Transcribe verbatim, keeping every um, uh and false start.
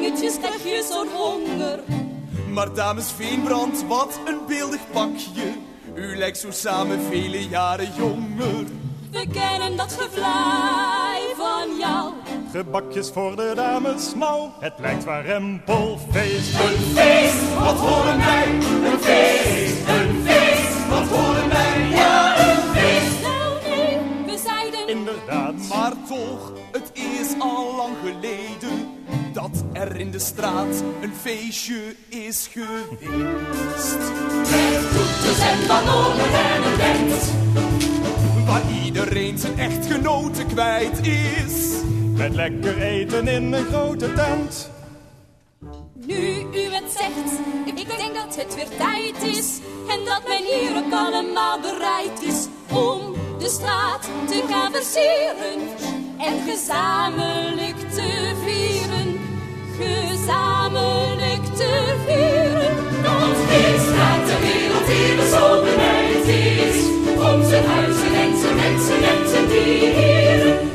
langetjes krijg je zo'n honger. Maar dames Veenbrand, wat een beeldig pakje. U lijkt zo samen vele jaren jonger. We kennen dat gevlaai van jou. Gebakjes voor de dames, nou, het lijkt warempelfeest. Een feest, wat horen wij? Een feest, een feest, wat horen wij? Ja, een feest. Nou nee, we zeiden Inderdaad. Maar toch, het is al lang geleden dat er in de straat een feestje is geweest. met toeters en kanonnen en een band. Waar iedereen zijn echtgenoten kwijt is. Met lekker eten in een grote tent. Nu u het zegt, ik denk dat het weer tijd is. En dat men hier ook allemaal bereid is om de straat te gaan versieren. En gezamenlijk te vieren, gezamenlijk te vieren. Want dit straat de wereld hier zo benijd is. Om zijn huizen en zijn mensen en zijn dieren.